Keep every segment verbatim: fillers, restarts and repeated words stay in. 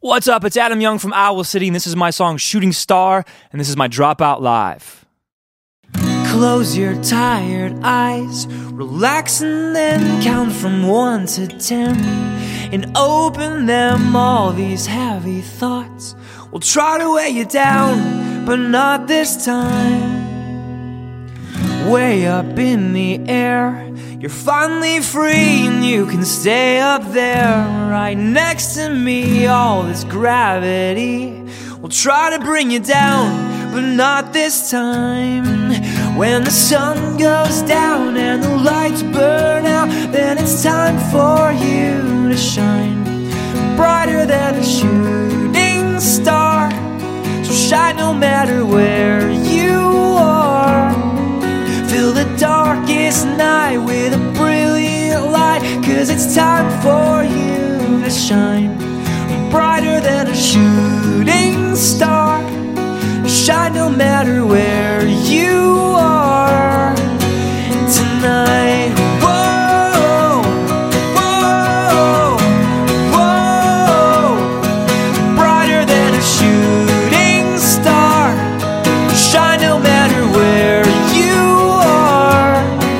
What's up? It's Adam Young from Owl City, and this is my song Shooting Star, and this is my Dropout Live. Close your tired eyes, relax and then count from one to ten, and open them. All these heavy thoughts will try to weigh you down, but not this time. Way up in the air, you're finally free, and you can stay up there right next to me. All this gravity will try to bring you down, but not this time. When the sun goes down and the lights burn out, then it's time for you to shine brighter than a shooting star. So shine no matter where you are. Fill the darkest night with a brilliant light, 'cause it's time for you to shine brighter than a shooting star. Shine no matter where you are tonight. Whoa, whoa, whoa. Brighter than a shooting star. Shine no matter where you are.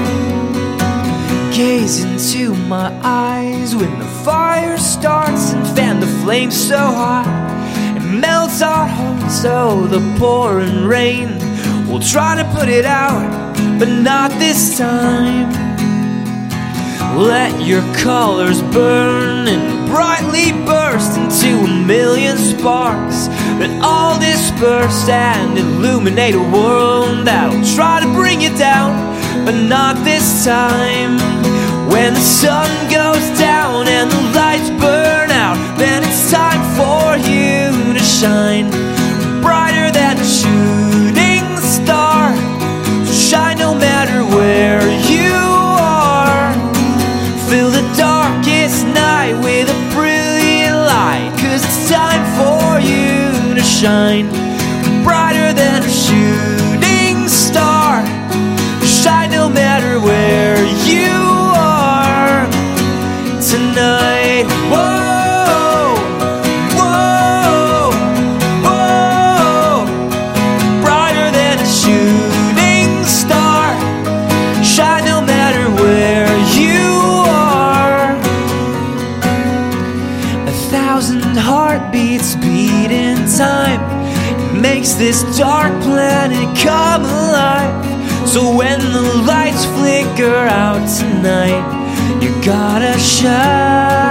Gaze into my eyes when the fire starts, and fan the flame so hot it melts our hearts. So the pouring rain will try to put it out, but not this time. Let your colors burn and brightly burst into a million sparks that all disperse and illuminate a world that'll try to bring you down, but not this time. When the sun goes down and the lights burn out, then it's time for you to shine brighter than a shooting star. Shine no matter where you are. Fill the darkest night with a brilliant light, 'cause it's time for you to shine brighter than a shooting star. Shine no matter where you are tonight. Whoa, whoa, whoa. Brighter than a shooting star. Shine no matter where you are. A thousand heartbeats beat in time makes this dark planet come alive. So when the lights flicker out tonight, you gotta shine.